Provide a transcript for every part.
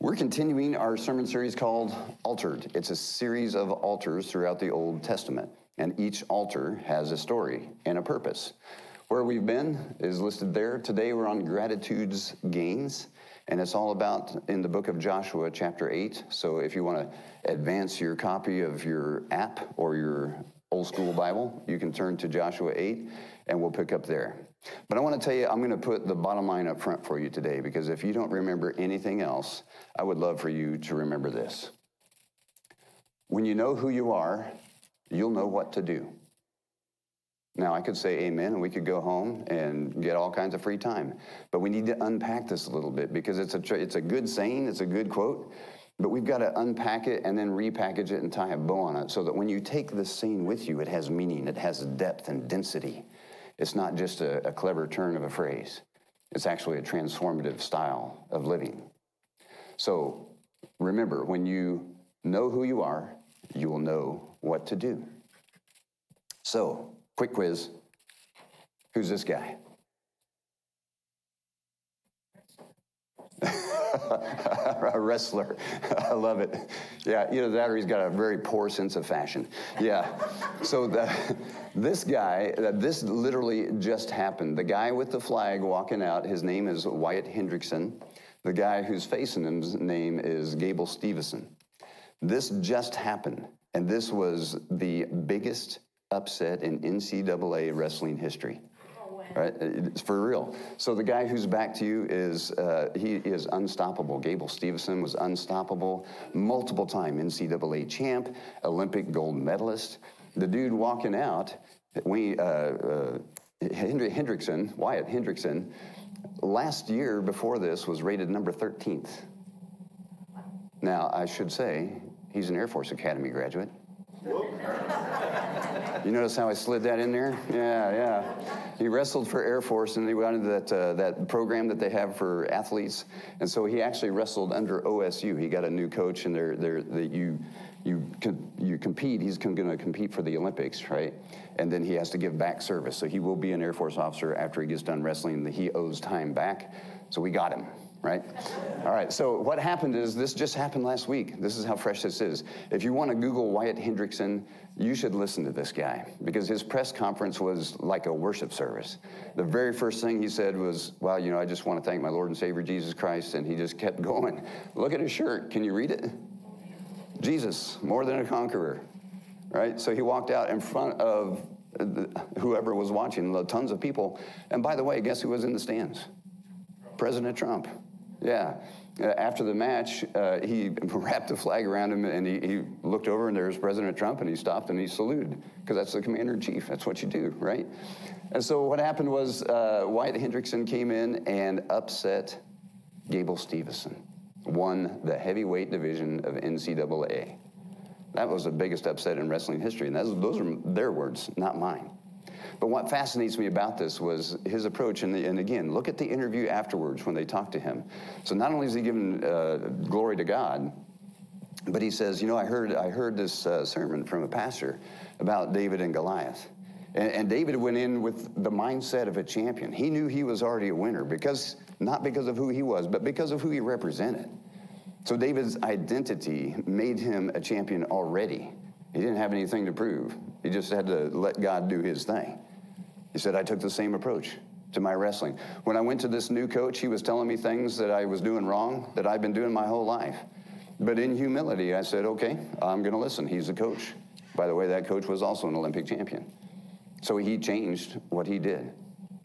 We're continuing our sermon series called Altered. It's a series of altars throughout the Old Testament, and each altar has a story and a purpose. Where we've been is listed there. Today we're on gratitude's gains, and it's all about in the book of Joshua, chapter 8. So if you want to advance your copy of your app or your old school Bible, you can turn to Joshua 8, and we'll pick up there. But I want to tell you, I'm going to put the bottom line up front for you today, because if you don't remember anything else, I would love for you to remember this. When you know who you are, you'll know what to do. Now, I could say amen, and we could go home and get all kinds of free time. But we need to unpack this a little bit, because it's a good saying, it's a good quote, but we've got to unpack it and then repackage it and tie a bow on it so that when you take this saying with you, it has meaning, it has depth and density. It's not just a clever turn of a phrase. It's actually a transformative style of living. So remember, when you know who you are, you will know what to do. So, quick quiz. Who's this guy? A wrestler. I love it. Yeah, either that or he's got a very poor sense of fashion. Yeah. So this guy, this literally just happened. The guy with the flag walking out, his name is Wyatt Hendrickson. The guy who's facing him's name is Gable Steveson. This just happened, and this was the biggest upset in NCAA wrestling history. Right? It's for real. So the guy who's back to you is, he is unstoppable. Gable Steveson was unstoppable, multiple-time NCAA champ, Olympic gold medalist. The dude walking out, Wyatt Hendrickson, last year before this was rated number 13th. Now, I should say, he's an Air Force Academy graduate. You notice how I slid that in there? Yeah. He wrestled for Air Force, and he went into that program that they have for athletes. And so he actually wrestled under OSU. He got a new coach, and you compete. He's going to compete for the Olympics, right? And then he has to give back service. So he will be an Air Force officer after he gets done wrestling. He owes time back. So we got him. Right? All right, so what happened is, this just happened last week. This is how fresh this is. If you want to Google Wyatt Hendrickson, you should listen to this guy, because his press conference was like a worship service. The very first thing he said was, well, I just want to thank my Lord and Savior, Jesus Christ, and he just kept going. Look at his shirt. Can you read it? Jesus, more than a conqueror, right? So he walked out in front of whoever was watching, tons of people. And by the way, guess who was in the stands? President Trump. Yeah. After the match, he wrapped a flag around him, and he looked over, and there's President Trump, and he stopped and he saluted, because that's the commander-in-chief. That's what you do, right? And so what happened was Wyatt Hendrickson came in and upset Gable Steveson, won the heavyweight division of NCAA. That was the biggest upset in wrestling history, and those are their words, not mine. But what fascinates me about this was his approach, and again, look at the interview afterwards when they talked to him. So not only is he giving glory to God, but he says, I heard this sermon from a pastor about David and Goliath. And David went in with the mindset of a champion. He knew he was already a winner, not because of who he was, but because of who he represented. So David's identity made him a champion already. He didn't have anything to prove. He just had to let God do his thing. He said, I took the same approach to my wrestling. When I went to this new coach, he was telling me things that I was doing wrong, that I've been doing my whole life. But in humility, I said, okay, I'm going to listen. He's the coach. By the way, that coach was also an Olympic champion. So he changed what he did.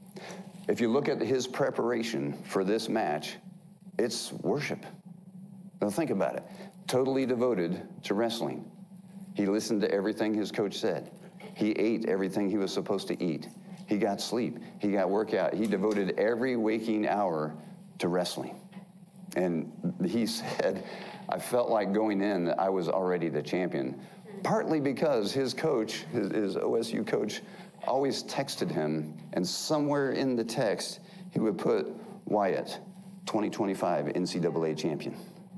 If you look at his preparation for this match, it's worship. Now think about it. Totally devoted to wrestling. He listened to everything his coach said. He ate everything he was supposed to eat. He got sleep. He got workout. He devoted every waking hour to wrestling. And he said, I felt like going in, I was already the champion. Partly because his coach, his OSU coach, always texted him, and somewhere in the text, he would put, Wyatt, 2025 NCAA champion.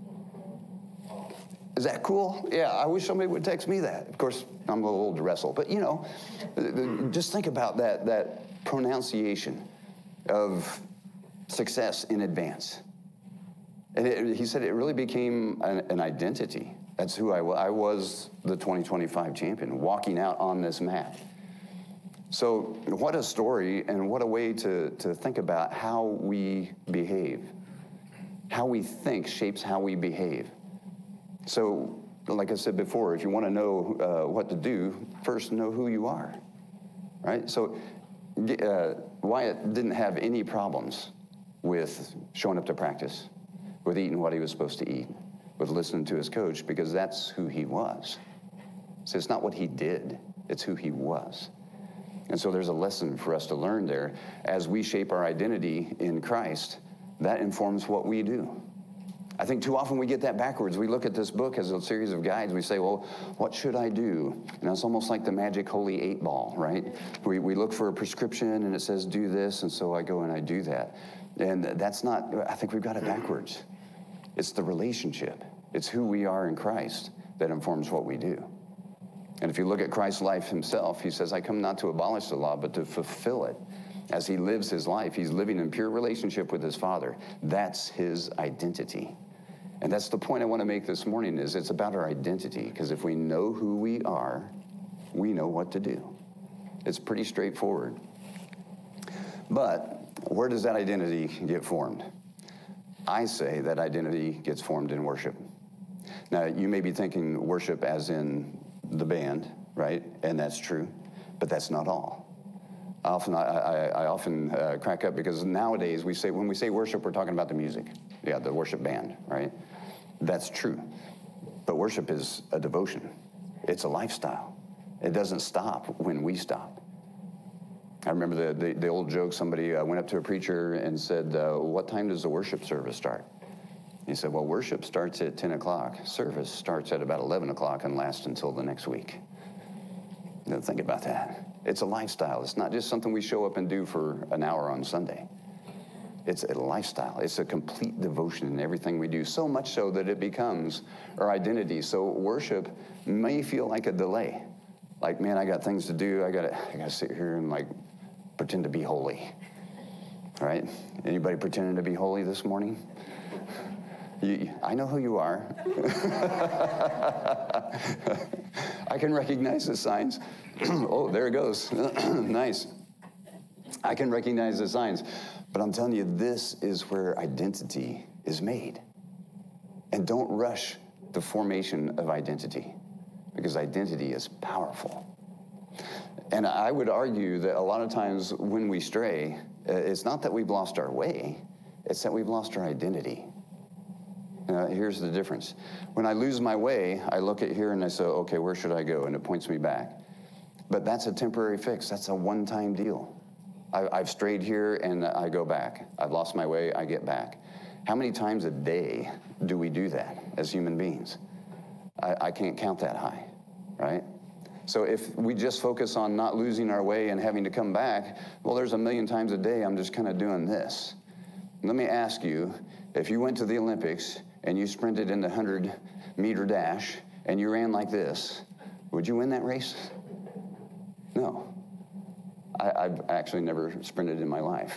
Is that cool? Yeah, I wish somebody would text me that. Of course, I'm a little old to wrestle, but just think about that pronunciation of success in advance. And he said it really became an identity. That's who I was. I was the 2025 champion, walking out on this mat. So what a story, and what a way to think about how we behave. How we think shapes how we behave. So, like I said before, if you want to know what to do, first know who you are, right? So Wyatt didn't have any problems with showing up to practice, with eating what he was supposed to eat, with listening to his coach, because that's who he was. So it's not what he did, it's who he was. And so there's a lesson for us to learn there. As we shape our identity in Christ, that informs what we do. I think too often we get that backwards. We look at this book as a series of guides. We say, well, what should I do? And it's almost like the magic holy 8 ball, right? We look for a prescription and it says do this, and so I go and I do that. And that's not, I think we've got it backwards. It's the relationship. It's who we are in Christ that informs what we do. And if you look at Christ's life himself, he says, I come not to abolish the law, but to fulfill it. As he lives his life, he's living in pure relationship with his Father. That's his identity. And that's the point I want to make this morning, is it's about our identity, because if we know who we are, we know what to do. It's pretty straightforward. But where does that identity get formed? I say that identity gets formed in worship. Now, you may be thinking worship as in the band, right? And that's true, but that's not all. I often crack up because nowadays when we say worship, we're talking about the music. Yeah, the worship band, right? That's true. But worship is a devotion. It's a lifestyle. It doesn't stop when we stop. I remember the old joke, somebody went up to a preacher and said, what time does the worship service start? He said, well, worship starts at 10 o'clock. Service starts at about 11 o'clock and lasts until the next week. Now, think about that. It's a lifestyle. It's not just something we show up and do for an hour on Sunday. It's a lifestyle. It's a complete devotion in everything we do, so much so that it becomes our identity. So worship may feel like a delay. Like, man, I got things to do. I gotta sit here and like pretend to be holy, right? Anybody pretending to be holy this morning? I know who you are. I can recognize the signs. Oh, there it goes. Nice. I can recognize the signs. But I'm telling you, this is where identity is made. And don't rush the formation of identity, because identity is powerful. And I would argue that a lot of times when we stray, it's not that we've lost our way, it's that we've lost our identity. Here's the difference. When I lose my way, I look at here and I say, okay, where should I go? And it points me back. But that's a temporary fix. That's a one-time deal. I've strayed here and I go back. I've lost my way, I get back. How many times a day do we do that as human beings? I can't count that high, right? So if we just focus on not losing our way and having to come back, well, there's a million times a day I'm just kind of doing this. Let me ask you, if you went to the Olympics and you sprinted in the 100-meter dash and you ran like this, would you win that race? No. I've actually never sprinted in my life.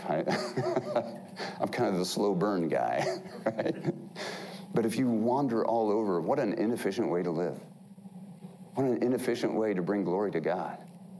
I'm kind of the slow burn guy, right? But if you wander all over, what an inefficient way to live. What an inefficient way to bring glory to God.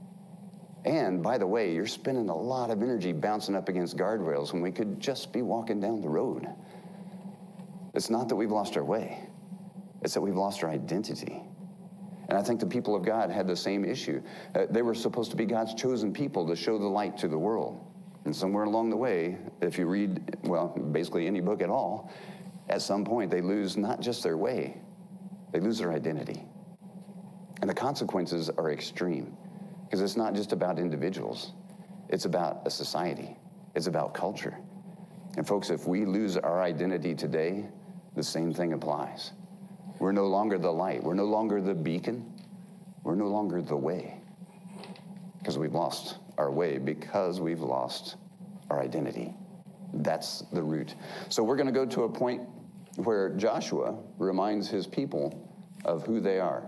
And by the way, you're spending a lot of energy bouncing up against guardrails when we could just be walking down the road. It's not that we've lost our way. It's that we've lost our identity. And I think the people of God had the same issue. They were supposed to be God's chosen people to show the light to the world. And somewhere along the way, if you read, well, basically any book at all, at some point they lose not just their way, they lose their identity. And the consequences are extreme, because it's not just about individuals. It's about a society. It's about culture. And folks, if we lose our identity today, the same thing applies. We're no longer the light. We're no longer the beacon. We're no longer the way, because we've lost our way, because we've lost our identity. That's the root. So we're going to go to a point where Joshua reminds his people of who they are.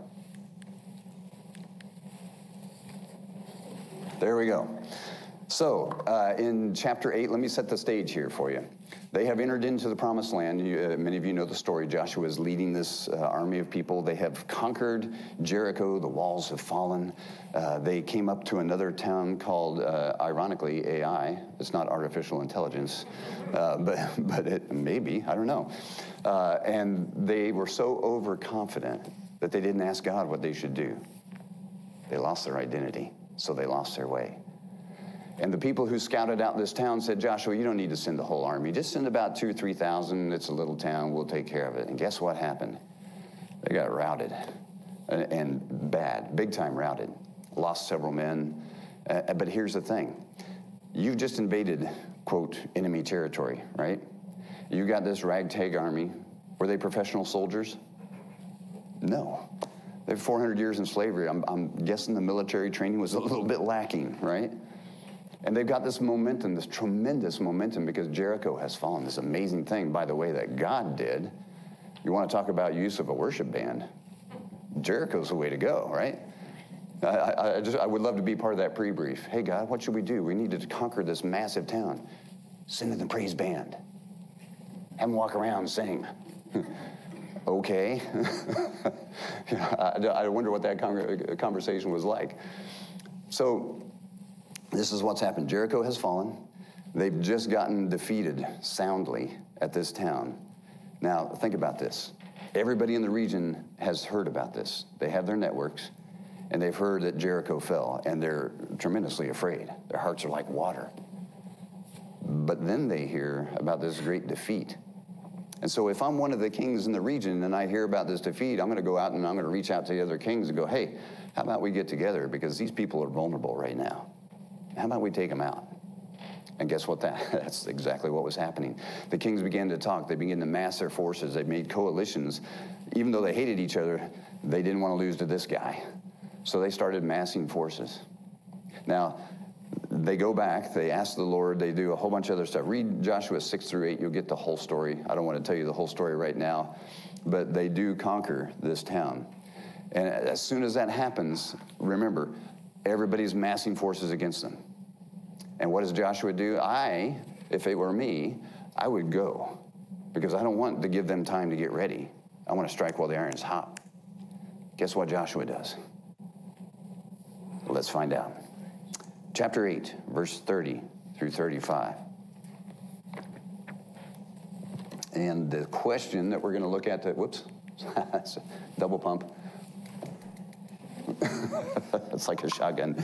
There we go. So in chapter 8, let me set the stage here for you. They have entered into the promised land. Many of you know the story. Joshua is leading this army of people. They have conquered Jericho. The walls have fallen. They came up to another town called, ironically, AI. It's not artificial intelligence, but it maybe, I don't know. And they were so overconfident that they didn't ask God what they should do. They lost their identity, so they lost their way. And the people who scouted out this town said, Joshua, you don't need to send the whole army. Just send about 2,000 or 3,000. It's a little town. We'll take care of it. And guess what happened? They got routed, and bad, big time routed. Lost several men. But here's the thing. You've just invaded, quote, enemy territory, right? You got this ragtag army. Were they professional soldiers? No. They have 400 years in slavery. I'm guessing the military training was a little bit lacking, right? And they've got this momentum, this tremendous momentum, because Jericho has fallen. This amazing thing, by the way, that God did. You want to talk about use of a worship band? Jericho's the way to go, right? I would love to be part of that pre-brief. Hey, God, what should we do? We need to conquer this massive town. Send in the praise band. Have them walk around and sing. Okay. I wonder what that conversation was like. So, this is what's happened. Jericho has fallen. They've just gotten defeated soundly at this town. Now, think about this. Everybody in the region has heard about this. They have their networks, and they've heard that Jericho fell, and they're tremendously afraid. Their hearts are like water. But then they hear about this great defeat. And so if I'm one of the kings in the region and I hear about this defeat, I'm going to go out and I'm going to reach out to the other kings and go, hey, how about we get together? Because these people are vulnerable right now. How about we take them out? And guess what? That's exactly what was happening. The kings began to talk. They began to mass their forces. They made coalitions. Even though they hated each other, they didn't want to lose to this guy. So they started massing forces. Now, they go back. They ask the Lord. They do a whole bunch of other stuff. Read Joshua 6 through 8. You'll get the whole story. I don't want to tell you the whole story right now. But they do conquer this town. And as soon as that happens, remember, everybody's massing forces against them. And what does Joshua do? If it were me, I would go, because I don't want to give them time to get ready. I want to strike while the iron's hot. Guess what Joshua does? Let's find out. Chapter 8, verse 30 through 35. And the question that we're going to look at, that's a double pump. It's like a shotgun.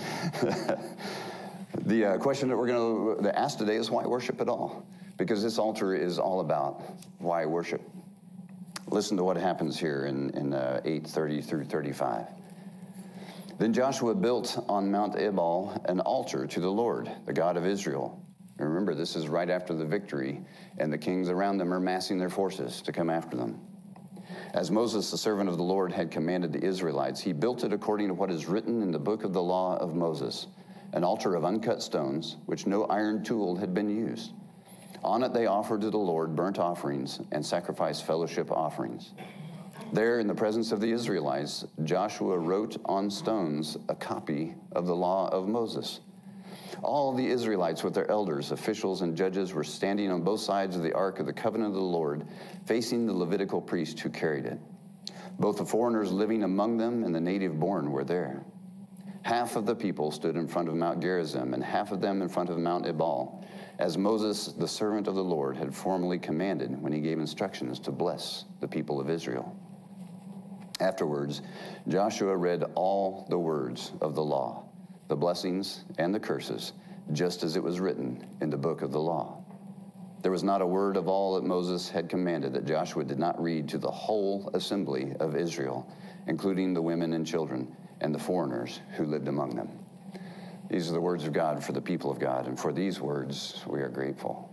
The question that we're going to ask today is why worship at all? Because this altar is all about why worship. Listen to what happens here in 8:30 through 35. Then Joshua built on Mount Ebal an altar to the Lord, the God of Israel. And remember, this is right after the victory, and the kings around them are massing their forces to come after them. As Moses, the servant of the Lord, had commanded the Israelites, he built it according to what is written in the book of the law of Moses, an altar of uncut stones, which no iron tool had been used. On it they offered to the Lord burnt offerings and sacrificed fellowship offerings. There, in the presence of the Israelites, Joshua wrote on stones a copy of the law of Moses. All the Israelites with their elders, officials, and judges were standing on both sides of the ark of the covenant of the Lord, facing the Levitical priest who carried it. Both the foreigners living among them and the native born were there. Half of the people stood in front of Mount Gerizim, and half of them in front of Mount Ebal, as Moses, the servant of the Lord, had formally commanded when he gave instructions to bless the people of Israel. Afterwards, Joshua read all the words of the law, the blessings and the curses, just as it was written in the book of the law. There was not a word of all that Moses had commanded that Joshua did not read to the whole assembly of Israel, including the women and children and the foreigners who lived among them. These are the words of God for the people of God, and for these words we are grateful.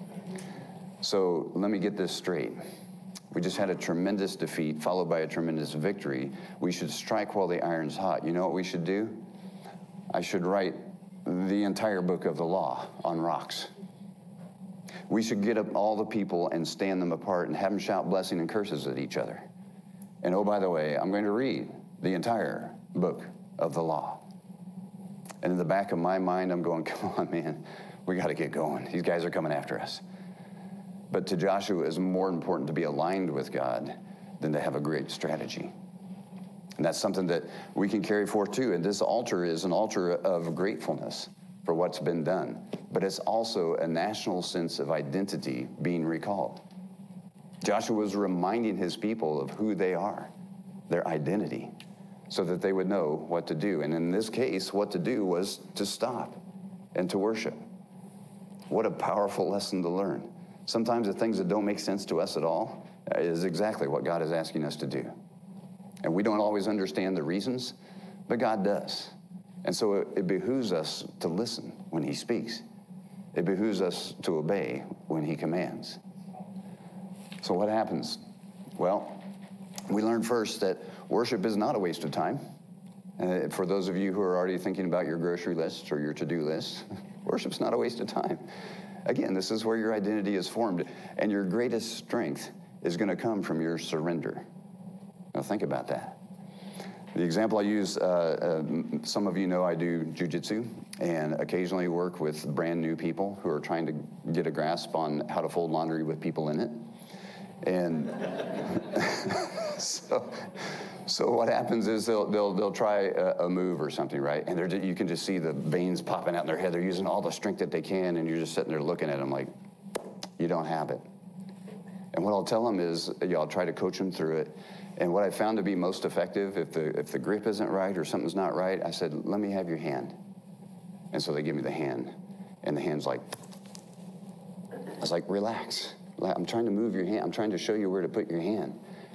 So let me get this straight. We just had a tremendous defeat followed by a tremendous victory. We should strike while the iron's hot. You know what we should do? I should write the entire book of the law on rocks. We should get up all the people and stand them apart and have them shout blessing and curses at each other. And oh, by the way, I'm going to read the entire book of the law. And in the back of my mind, I'm going, come on, man, we got to get going. These guys are coming after us. But to Joshua, it was more important to be aligned with God than to have a great strategy. And that's something that we can carry forth too. And this altar is an altar of gratefulness for what's been done. But it's also a national sense of identity being recalled. Joshua was reminding his people of who they are, their identity, so that they would know what to do. And in this case, what to do was to stop and to worship. What a powerful lesson to learn. Sometimes the things that don't make sense to us at all is exactly what God is asking us to do. And we don't always understand the reasons, but God does. And so it behooves us to listen when he speaks. It behooves us to obey when he commands. So what happens? Well, we learn first that worship is not a waste of time. For those of you who are already thinking about your grocery list or your to-do list, worship's not a waste of time. Again, this is where your identity is formed, and your greatest strength is going to come from your surrender. Now think about that. The example I use, some of you know I do jiu-jitsu and occasionally work with brand new people who are trying to get a grasp on how to fold laundry with people in it. And so what happens is they'll try a move or something, right? And you can just see the veins popping out in their head. They're using all the strength that they can, and you're just sitting there looking at them like, you don't have it. And what I'll tell them is, I'll try to coach them through it. And what I found to be most effective, if the grip isn't right or something's not right, I said, let me have your hand. And so they give me the hand. And the hand's like, I was like, relax. I'm trying to move your hand. I'm trying to show you where to put your hand.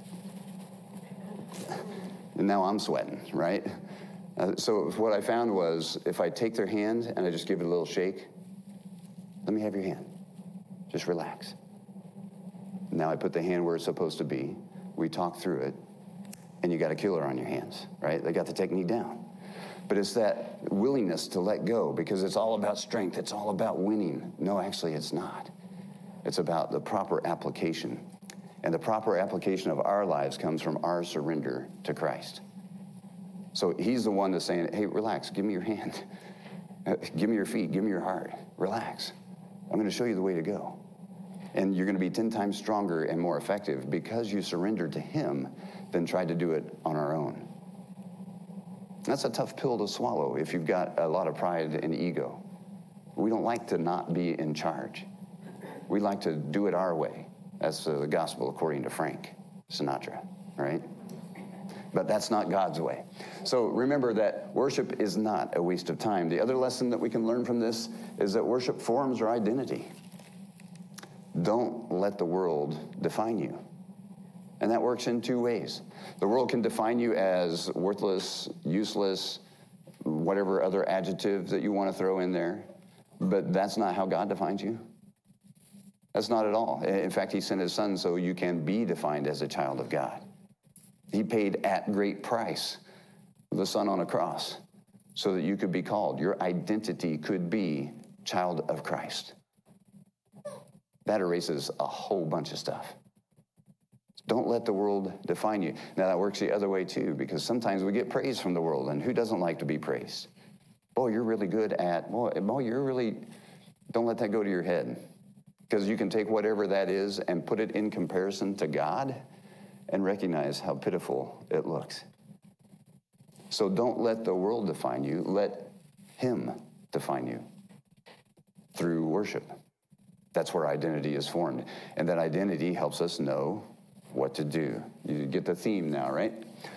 And now I'm sweating, right? So what I found was, if I take their hand and I just give it a little shake, let me have your hand. Just relax. Now I put the hand where it's supposed to be. We talk through it, and you got a killer on your hands, right? They got the technique down. But it's that willingness to let go, because it's all about strength. It's all about winning. No, actually, it's not. It's about the proper application. And the proper application of our lives comes from our surrender to Christ. So he's the one that's saying, hey, relax, give me your hand. Give me your feet, give me your heart. Relax. I'm going to show you the way to go. And you're going to be 10 times stronger and more effective because you surrendered to him than tried to do it on our own. That's a tough pill to swallow if you've got a lot of pride and ego. We don't like to not be in charge. We like to do it our way. That's the gospel according to Frank Sinatra, right? But that's not God's way. So remember that worship is not a waste of time. The other lesson that we can learn from this is that worship forms our identity. Don't let the world define you. And that works in two ways. The world can define you as worthless, useless, whatever other adjective that you want to throw in there. But that's not how God defines you. That's not at all. In fact, he sent his son so you can be defined as a child of God. He paid at great price the son on a cross so that you could be called. Your identity could be child of Christ. That erases a whole bunch of stuff. Don't let the world define you. Now, that works the other way, too, because sometimes we get praise from the world, and who doesn't like to be praised? Boy, you're really good at, boy, you're really, don't let that go to your head, because you can take whatever that is and put it in comparison to God and recognize how pitiful it looks. So don't let the world define you. Let him define you through worship. That's where identity is formed. And that identity helps us know what to do. You get the theme now, right?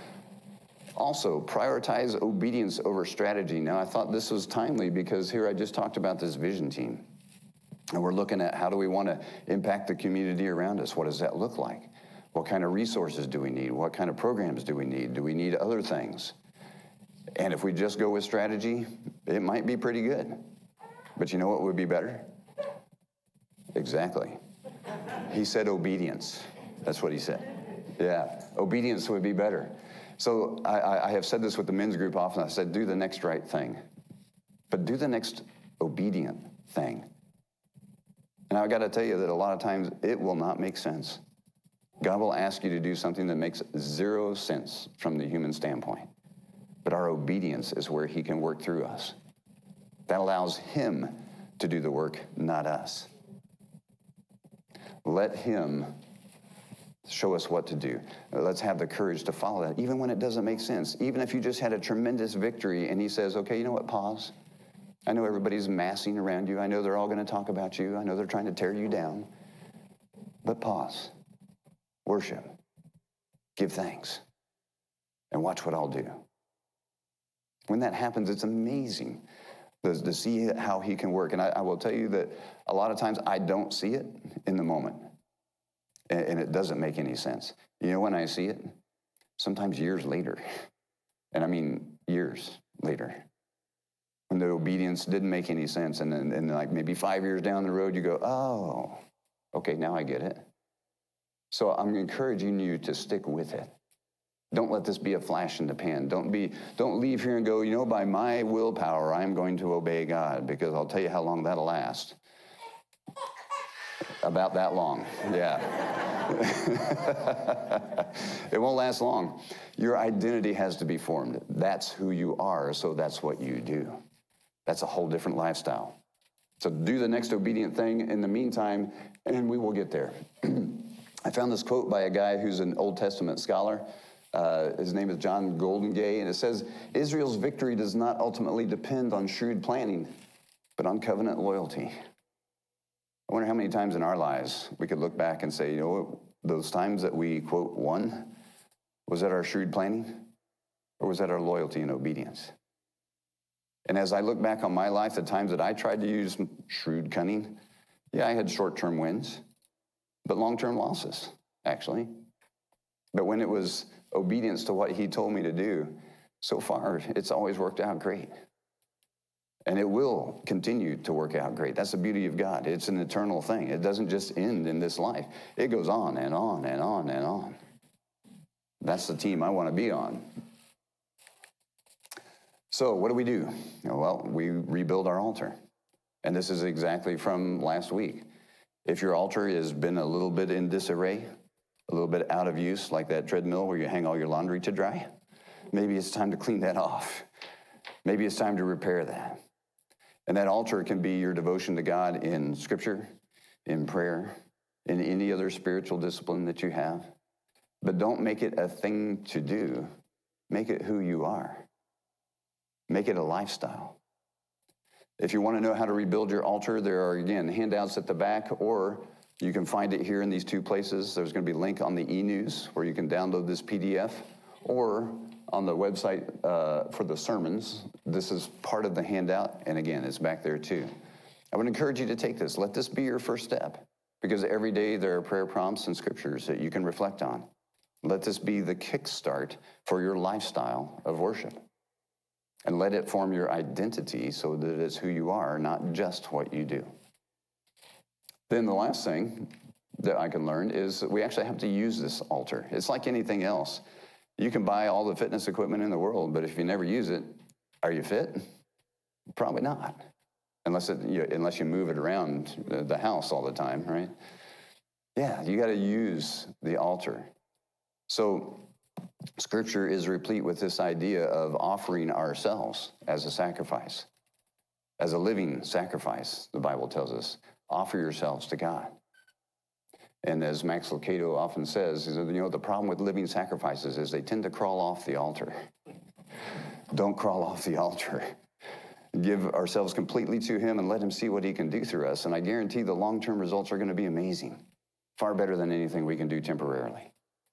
Also, prioritize obedience over strategy. Now, I thought this was timely because here I just talked about this vision team. And we're looking at how do we want to impact the community around us? What does that look like? What kind of resources do we need? What kind of programs do we need? Do we need other things? And if we just go with strategy, it might be pretty good. But you know what would be better? Exactly. He said obedience. That's what he said. Yeah, obedience would be better. So I have said this with the men's group often. I said, do the next right thing. But do the next obedient thing. And I've got to tell you that a lot of times it will not make sense. God will ask you to do something that makes zero sense from the human standpoint. But our obedience is where he can work through us. That allows him to do the work, not us. Let him show us what to do. Let's have the courage to follow that, even when it doesn't make sense. Even if you just had a tremendous victory and he says, okay, you know what, pause. I know everybody's massing around you. I know they're all going to talk about you. I know they're trying to tear you down. But pause. Worship. Give thanks. And watch what I'll do. When that happens, it's amazing to see how he can work. And I will tell you that a lot of times I don't see it in the moment. And it doesn't make any sense. You know when I see it? Sometimes years later. And I mean years later. When the obedience didn't make any sense. And then like maybe 5 years down the road, you go, oh, okay, now I get it. So I'm encouraging you to stick with it. Don't let this be a flash in the pan. Don't leave here and go, you know, by my willpower, I'm going to obey God, because I'll tell you how long that'll last. About that long, yeah. It won't last long. Your identity has to be formed. That's who you are, so that's what you do. That's a whole different lifestyle. So do the next obedient thing in the meantime, and we will get there. I found this quote by a guy who's an Old Testament scholar. His name is John Goldingay, and it says, Israel's victory does not ultimately depend on shrewd planning, but on covenant loyalty. I wonder how many times in our lives we could look back and say, you know, those times that we, quote, won, was that our shrewd planning, or was that our loyalty and obedience? And as I look back on my life, the times that I tried to use shrewd cunning, yeah, I had short-term wins, but long-term losses, actually. But when it was obedience to what he told me to do, so far, it's always worked out great. And it will continue to work out great. That's the beauty of God. It's an eternal thing. It doesn't just end in this life. It goes on and on and on and on. That's the team I want to be on. So what do? Well, we rebuild our altar. And this is exactly from last week. If your altar has been a little bit in disarray, a little bit out of use, like that treadmill where you hang all your laundry to dry, maybe it's time to clean that off. Maybe it's time to repair that. And that altar can be your devotion to God in Scripture, in prayer, in any other spiritual discipline that you have. But don't make it a thing to do. Make it who you are. Make it a lifestyle. If you want to know how to rebuild your altar, there are, again, handouts at the back, or you can find it here in these two places. There's going to be a link on the e-news where you can download this PDF, or on the website for the sermons. This is part of the handout, and again, it's back there too. I would encourage you to take this. Let this be your first step, because every day there are prayer prompts and scriptures that you can reflect on. Let this be the kickstart for your lifestyle of worship. And let it form your identity so that it's who you are, not just what you do. Then the last thing that I can learn is that we actually have to use this altar. It's like anything else. You can buy all the fitness equipment in the world, but if you never use it, are you fit? Probably not, unless you move it around the house all the time, right? Yeah, you got to use the altar. So Scripture is replete with this idea of offering ourselves as a sacrifice, as a living sacrifice, the Bible tells us. Offer yourselves to God. And as Max Lucado often says, the problem with living sacrifices is they tend to crawl off the altar. Don't crawl off the altar. Give ourselves completely to him and let him see what he can do through us. And I guarantee the long-term results are going to be amazing. Far better than anything we can do temporarily.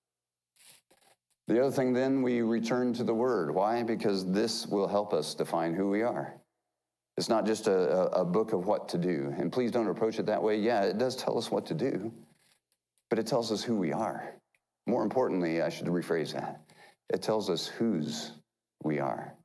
The other thing then, we return to the Word. Why? Because this will help us define who we are. It's not just a book of what to do. And please don't approach it that way. Yeah, it does tell us what to do, but it tells us who we are. More importantly, I should rephrase that. It tells us whose we are.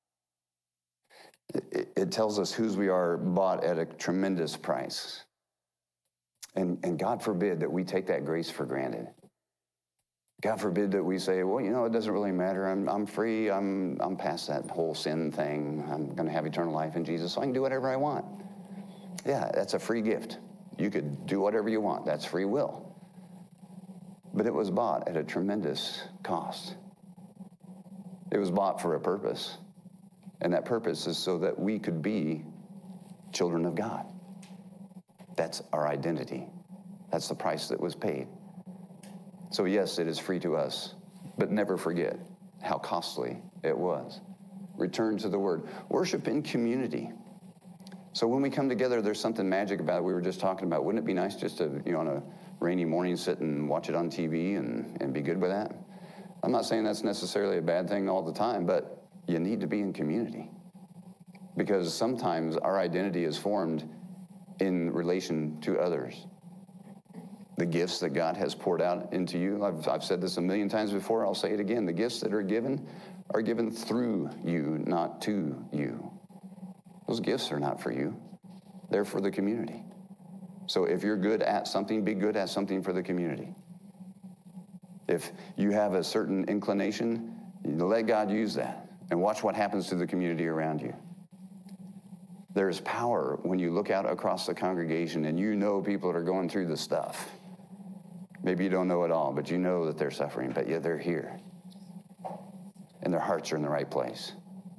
It tells us whose we are, bought at a tremendous price. And God forbid that we take that grace for granted. God forbid that we say, well, it doesn't really matter. I'm free. I'm past that whole sin thing. I'm going to have eternal life in Jesus, so I can do whatever I want. Yeah, that's a free gift. You could do whatever you want. That's free will. But it was bought at a tremendous cost. It was bought for a purpose. And that purpose is so that we could be children of God. That's our identity. That's the price that was paid. So yes, it is free to us, but never forget how costly it was. Return to the Word. Worship in community. So when we come together, there's something magic about it. We were just talking about, wouldn't it be nice just to, on a rainy morning, sit and watch it on TV and be good with that? I'm not saying that's necessarily a bad thing all the time, but you need to be in community. Because sometimes our identity is formed in relation to others. The gifts that God has poured out into you, I've said this a million times before, I'll say it again. The gifts that are given through you, not to you. Those gifts are not for you. They're for the community. So if you're good at something, be good at something for the community. If you have a certain inclination, let God use that and watch what happens to the community around you. There's power when you look out across the congregation and you know people that are going through the stuff. Maybe you don't know it all, but you know that they're suffering, but yet they're here. And their hearts are in the right place.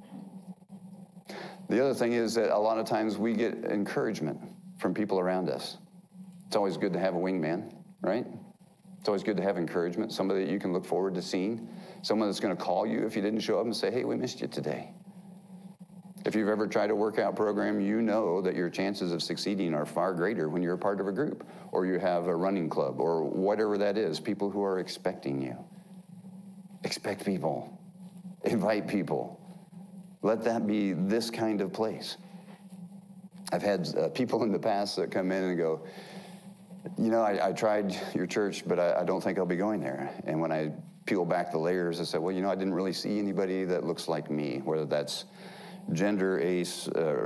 The other thing is that a lot of times we get encouragement from people around us. It's always good to have a wingman, right? It's always good to have encouragement, somebody that you can look forward to seeing, someone that's going to call you if you didn't show up and say, hey, we missed you today. If you've ever tried a workout program, you know that your chances of succeeding are far greater when you're a part of a group, or you have a running club, or whatever that is, people who are expecting you. Expect people. Invite people. Let that be this kind of place. I've had people in the past that come in and go, I tried your church, but I don't think I'll be going there. And when I peel back the layers, I said, well, I didn't really see anybody that looks like me, whether that's gender, age,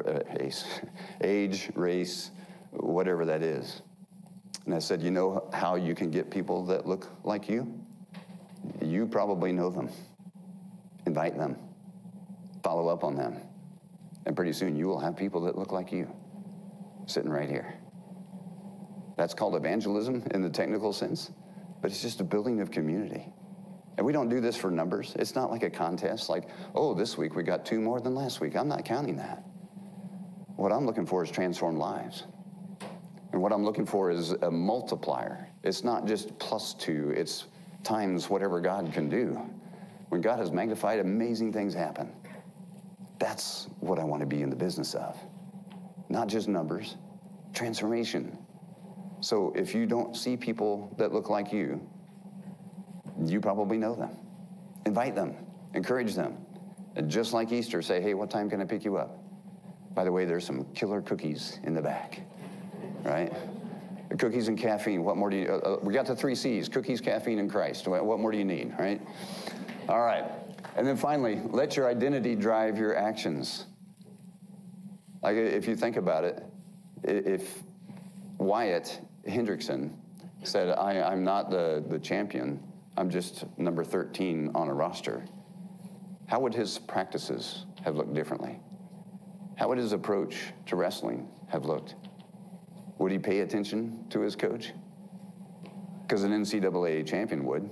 race, whatever that is. And I said, you know how you can get people that look like you? You probably know them. Invite them. Follow up on them. And pretty soon you will have people that look like you sitting right here. That's called evangelism in the technical sense, but it's just a building of community. And we don't do this for numbers. It's not like a contest, like, oh, this week we got 2 more than last week. I'm not counting that. What I'm looking for is transformed lives. And what I'm looking for is a multiplier. It's not just +2, it's times whatever God can do. When God is magnified, amazing things happen. That's what I want to be in the business of. Not just numbers, transformation. So if you don't see people that look like you probably know them. Invite them, encourage them. And just like Easter, say, hey, what time can I pick you up? By the way, there's some killer cookies in the back, right? The cookies and caffeine, what more do you, we got the 3 C's, cookies, caffeine, and Christ. What more do you need, right? All right. And then finally, let your identity drive your actions. Like if you think about it, if Wyatt Hendrickson said, I'm not the champion, I'm just number 13 on a roster, how would his practices have looked differently? How would his approach to wrestling have looked? Would he pay attention to his coach? Because an NCAA champion would.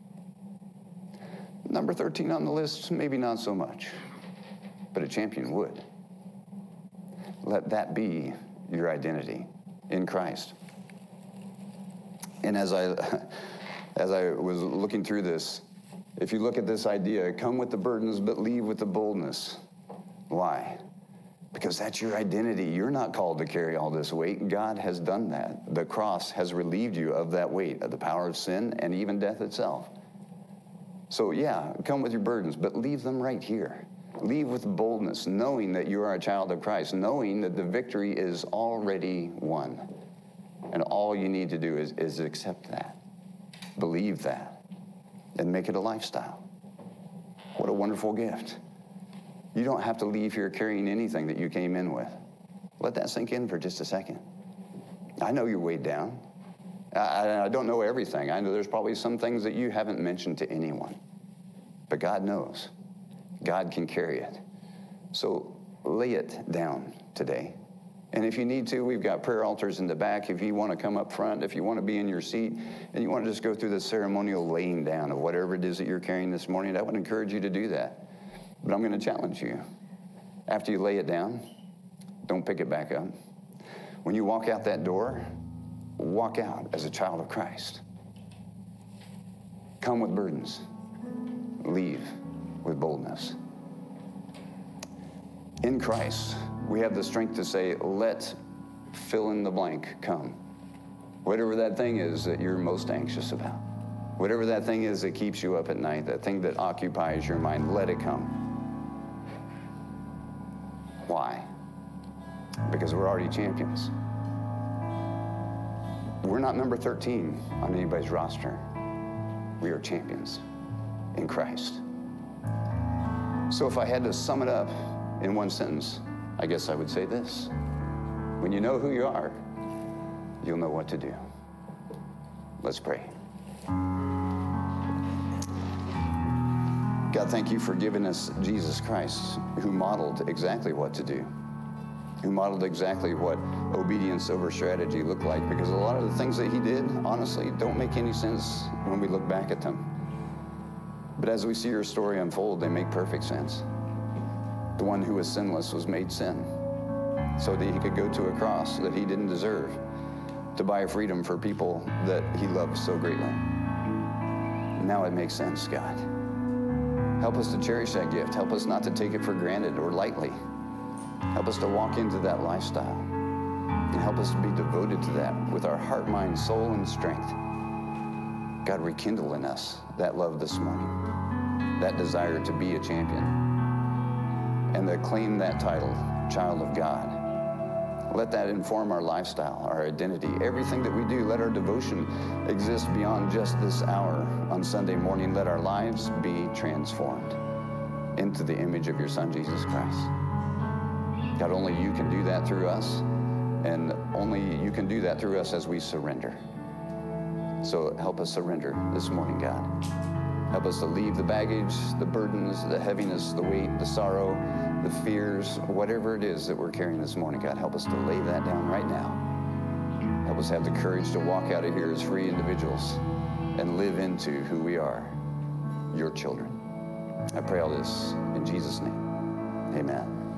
Number 13 on the list, maybe not so much, but a champion would. Let that be your identity in Christ. And as I was looking through this, if you look at this idea, come with the burdens, but leave with the boldness. Why? Because that's your identity. You're not called to carry all this weight. God has done that. The cross has relieved you of that weight, of the power of sin and even death itself. So yeah, come with your burdens, but leave them right here. Leave with boldness, knowing that you are a child of Christ, knowing that the victory is already won. And all you need to do is accept that, believe that, and make it a lifestyle. What a wonderful gift. You don't have to leave here carrying anything that you came in with. Let that sink in for just a second. I know you're weighed down. I don't know everything. I know there's probably some things that you haven't mentioned to anyone. But God knows. God can carry it. So lay it down today. And if you need to, we've got prayer altars in the back. If you want to come up front, if you want to be in your seat, and you want to just go through the ceremonial laying down of whatever it is that you're carrying this morning, I would encourage you to do that. But I'm going to challenge you. After you lay it down, don't pick it back up. When you walk out that door, walk out as a child of Christ. Come with burdens. Leave with boldness. In Christ, we have the strength to say, let fill in the blank come. Whatever that thing is that you're most anxious about, whatever that thing is that keeps you up at night, that thing that occupies your mind, let it come. Why? Because we're already champions. We're not number 13 on anybody's roster. We are champions in Christ. So if I had to sum it up in one sentence, I guess I would say this. When you know who you are, you'll know what to do. Let's pray. God, thank you for giving us Jesus Christ, who modeled exactly what to do, who modeled exactly what obedience over strategy looked like, because a lot of the things that he did, honestly, don't make any sense when we look back at them. But as we see your story unfold, they make perfect sense. The one who was sinless was made sin so that he could go to a cross that he didn't deserve to buy freedom for people that he loved so greatly. Now it makes sense, God. Help us to cherish that gift. Help us not to take it for granted or lightly. Help us to walk into that lifestyle. And help us to be devoted to that with our heart, mind, soul, and strength. God, rekindle in us that love this morning, that desire to be a champion, and to claim that title, child of God. Let that inform our lifestyle, our identity. Everything that we do, let our devotion exist beyond just this hour on Sunday morning. Let our lives be transformed into the image of your Son, Jesus Christ. God, only you can do that through us, and only you can do that through us as we surrender. So help us surrender this morning, God. Help us to leave the baggage, the burdens, the heaviness, the weight, the sorrow, the fears, whatever it is that we're carrying this morning, God. Help us to lay that down right now. Help us have the courage to walk out of here as free individuals and live into who we are, your children. I pray all this in Jesus' name. Amen.